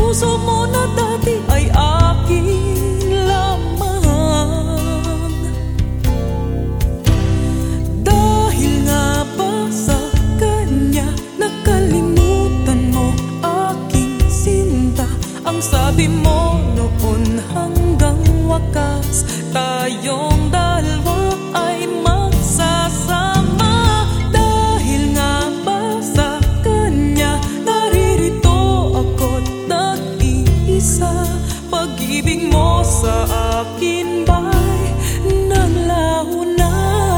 puso mo na dati ay akin lamang. Dahil nga ba sa kanya nakalimutan mo aking sinta? Ang sabi mo noon hanggang wakas tayong dalawa ay magsasama. Dahil nga ba sa kanya naririto ako't nag-iisa. Pag-ibig mo sa akin ba'y naglaho na?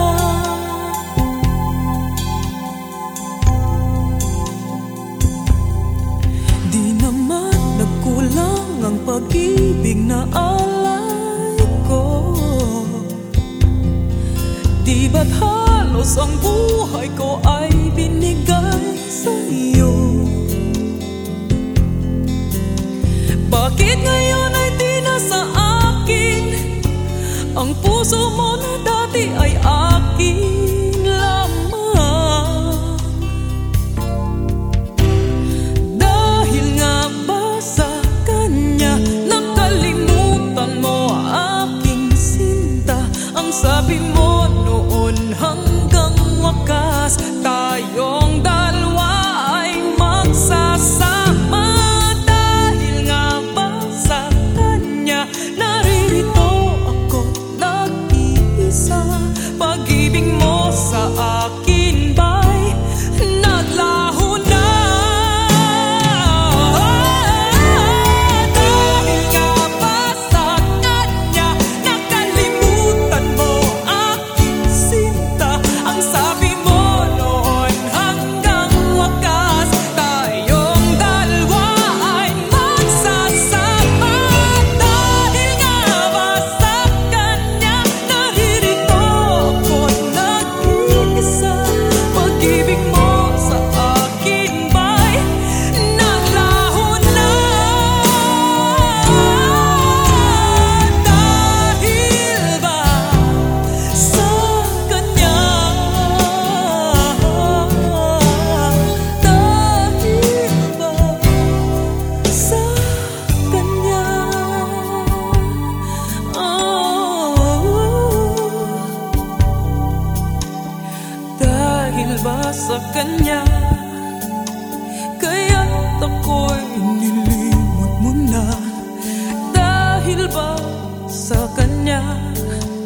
Di naman nagkulang ang pag-ibig na alay ko. Di ba't halos ang buhay ko ay binigay sa'yo? Bakit ngayon ay di na sa akin? Ang puso mo na dati ay akin lamang. Dahil nga ba sa kanya nakalimutan mo aking sinta? Ang sabi mo noon hanggang wakas tayong dalawa ay magsasama. Dahil nga ba sa kanya naririto ako nag-iisa. Pag-ibig mo sa akin ba'y naglaho na? Dahil nga ba sa kanya nakalimutan mo aking sinta? Ang sabi mo noon hanggang wakas tayong dalawa ay magsasama. Dahil nga ba sa kanya naririto ako't nag-iisa. Pag-ibig mo sa akin ba'y naglaho na? Dahil ba sa kanya? Dahil ba sa kanya? Dahil ba sa kanya kaya't ako'y nilimot mo na? Dahil ba sa kanya